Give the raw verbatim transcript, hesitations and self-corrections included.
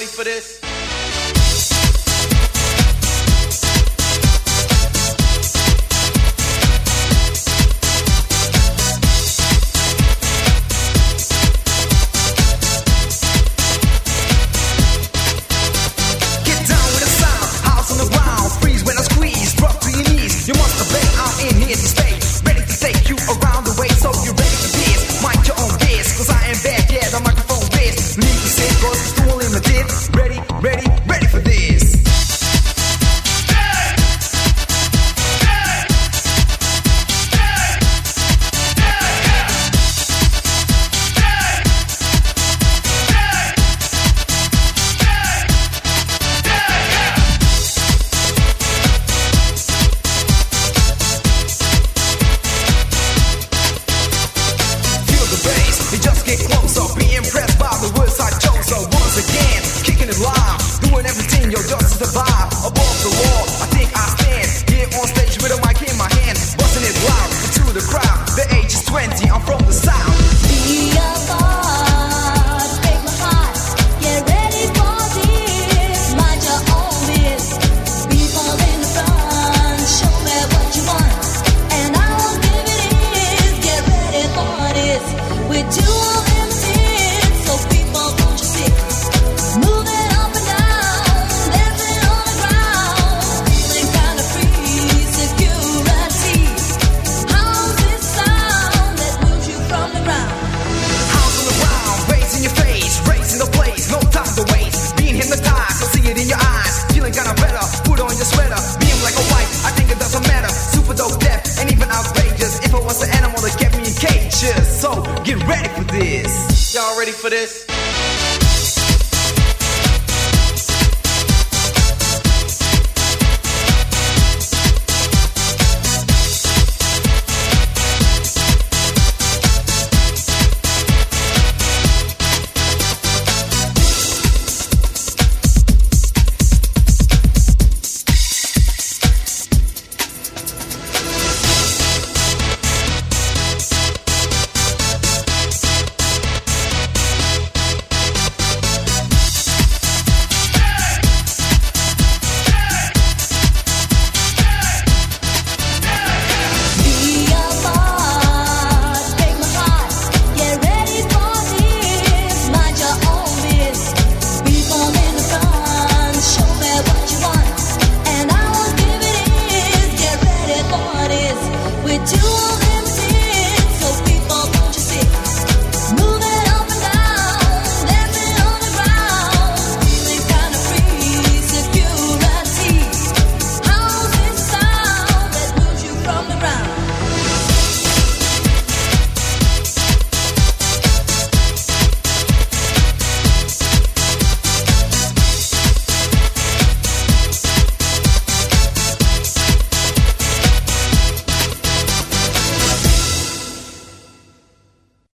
ready for this? You must obey, I'm in here to stay. Ready to take you around the way. So you ready for this? Mind your own biz, cause I am bad, yeah, the microphone biz. Need to say, cause it's too limited. Ready, ready, ready for this. You just get closer, be impressed by the words I chose. So once again, kicking it live, doing everything, yo, just to survive. Above the law, I think I stand here on stage with a mic in my hand, busting it loud into the crowd. The age is twenty, I'm from the south. Be a part, break my heart. Get ready for this. Mind your own biz. People in the front, show me what you want, and I will give it is. Get ready for this. We do all empty, so people don't you see? Moving up and down, dancing on the ground, feeling kind of free, security. How's this sound that moves you from the ground? House on the ground, bass in your face, racing the place, no time to waste. Being hypnotized, I see it in your eyes, feeling kinda better. Put on your sweater, being like a wife, I think it doesn't matter. Super dope, deaf, and even outrageous. If it was an animal that kept me in cages, so get ready for this. Y'all ready for this?